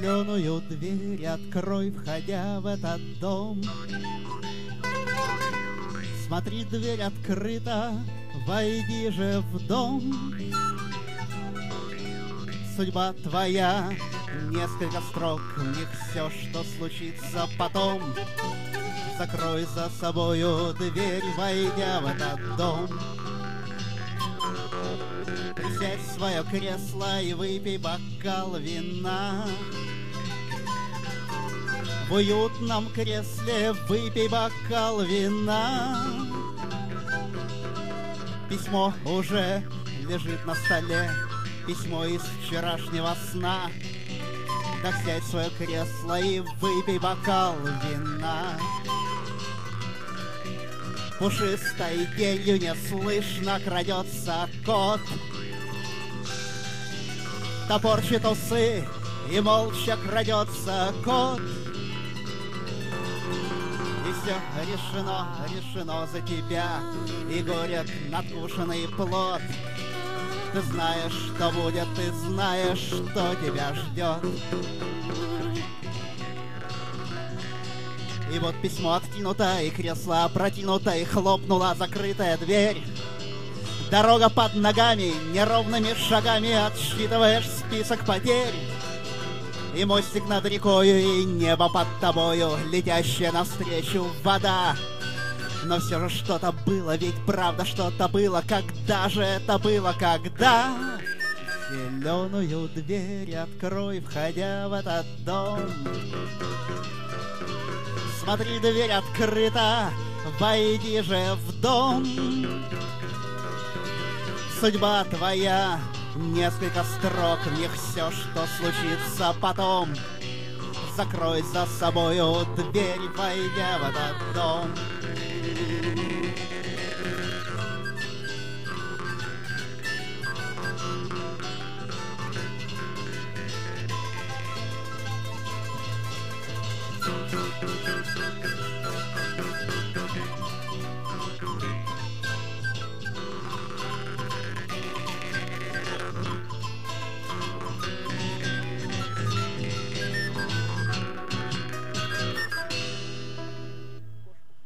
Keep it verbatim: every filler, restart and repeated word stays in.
Зеленую дверь открой, входя в этот дом. Смотри, дверь открыта, войди же в дом. Судьба твоя, несколько строк, в них все, что случится потом. Закрой за собою дверь, войдя в этот дом. Присядь в свое кресло и выпей бокал вина. В уютном кресле выпей бокал вина. Письмо уже лежит на столе, письмо из вчерашнего сна. Так сядь в свое кресло и выпей бокал вина. Пушистой тенью неслышно крадется кот, топорчит усы и молча крадется кот. И все решено, решено за тебя, и горят надкушенный плод. Ты знаешь, что будет, ты знаешь, что тебя ждет. И вот письмо откинуто, и кресло опрокинуто, и хлопнула закрытая дверь. Дорога под ногами, неровными шагами отсчитываешь список потерь. И мостик над рекою, и небо под тобою, летящая навстречу вода. Но все же что-то было, ведь правда что-то было. Когда же это было, когда? Зеленую дверь открой, входя в этот дом. Смотри, дверь открыта, войди же в дом. Судьба твоя, несколько строк, в них все, что случится потом. Закрой за собою дверь, войдя в этот дом.